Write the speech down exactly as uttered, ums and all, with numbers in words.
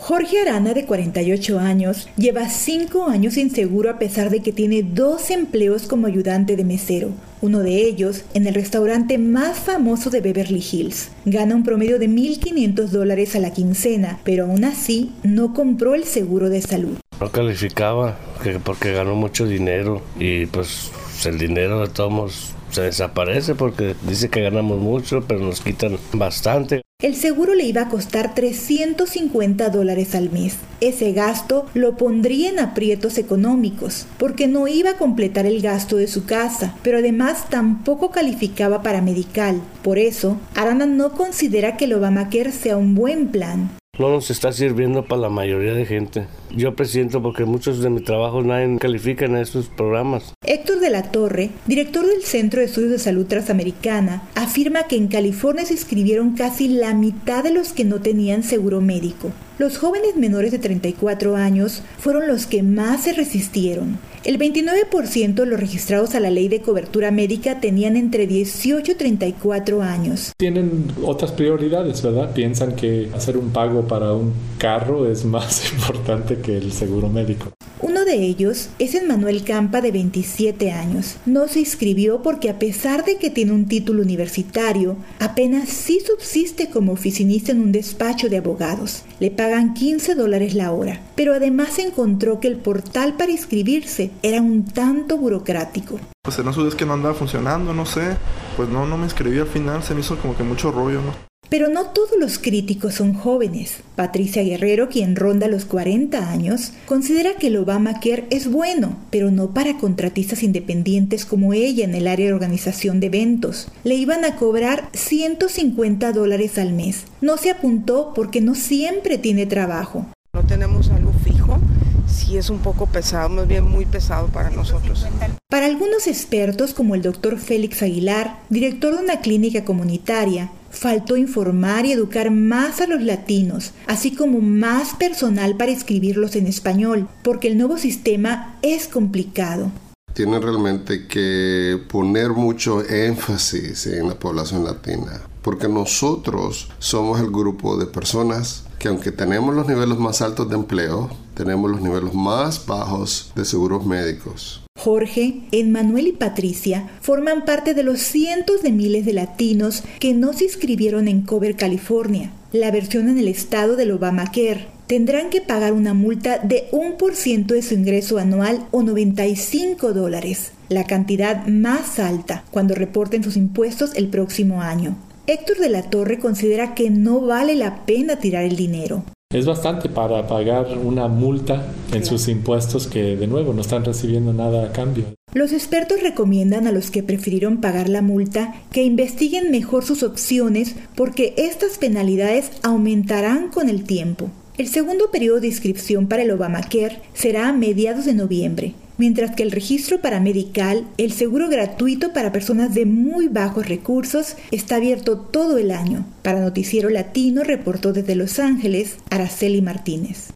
Jorge Arana, de cuarenta y ocho años, lleva cinco años sin seguro a pesar de que tiene dos empleos como ayudante de mesero, uno de ellos en el restaurante más famoso de Beverly Hills. Gana un promedio de mil quinientos dólares a la quincena, pero aún así no compró el seguro de salud. No calificaba porque ganó mucho dinero y pues el dinero de todos modos se desaparece porque dice que ganamos mucho, pero nos quitan bastante. El seguro le iba a costar trescientos cincuenta dólares al mes. Ese gasto lo pondría en aprietos económicos, porque no iba a completar el gasto de su casa, pero además tampoco calificaba para medical. Por eso, Arana no considera que el Obamacare sea un buen plan. No nos está sirviendo para la mayoría de gente. Yo presiento porque muchos de mi trabajo nadie califica en esos programas. Héctor de la Torre, director del Centro de Estudios de Salud Transamericana, afirma que en California se inscribieron casi la mitad de los que no tenían seguro médico. Los jóvenes menores de treinta y cuatro años fueron los que más se resistieron. El veintinueve por ciento de los registrados a la ley de cobertura médica tenían entre dieciocho y treinta y cuatro años. Tienen otras prioridades, ¿verdad? Piensan que hacer un pago para un carro es más importante que el seguro médico. Uno de ellos es Emmanuel Campa, de veintisiete años. No se inscribió porque a pesar de que tiene un título universitario, apenas sí subsiste como oficinista en un despacho de abogados. Le pagan quince dólares la hora, pero además encontró que el portal para inscribirse era un tanto burocrático. Pues en eso es que no andaba funcionando, no sé. Pues no, no me inscribí al final, se me hizo como que mucho rollo, ¿no? Pero no todos los críticos son jóvenes. Patricia Guerrero, quien ronda los cuarenta años, considera que el Obamacare es bueno, pero no para contratistas independientes como ella en el área de organización de eventos. Le iban a cobrar ciento cincuenta dólares al mes. No se apuntó porque no siempre tiene trabajo. No tenemos algo fijo. Sí es un poco pesado, más bien muy pesado para nosotros. Para algunos expertos, como el doctor Félix Aguilar, director de una clínica comunitaria, faltó informar y educar más a los latinos, así como más personal para inscribirlos en español, porque el nuevo sistema es complicado. Tienen realmente que poner mucho énfasis en la población latina, porque nosotros somos el grupo de personas que, aunque tenemos los niveles más altos de empleo, tenemos los niveles más bajos de seguros médicos. Jorge, Emmanuel y Patricia forman parte de los cientos de miles de latinos que no se inscribieron en Cover California, la versión en el estado del Obamacare. Tendrán que pagar una multa de un por ciento de su ingreso anual o noventa y cinco dólares, la cantidad más alta, cuando reporten sus impuestos el próximo año. Héctor de la Torre considera que no vale la pena tirar el dinero. Es bastante para pagar una multa en sus impuestos que, de nuevo, no están recibiendo nada a cambio. Los expertos recomiendan a los que prefirieron pagar la multa que investiguen mejor sus opciones porque estas penalidades aumentarán con el tiempo. El segundo periodo de inscripción para el Obamacare será a mediados de noviembre, mientras que el registro para medical, el seguro gratuito para personas de muy bajos recursos, está abierto todo el año. Para Noticiero Latino reportó desde Los Ángeles, Araceli Martínez.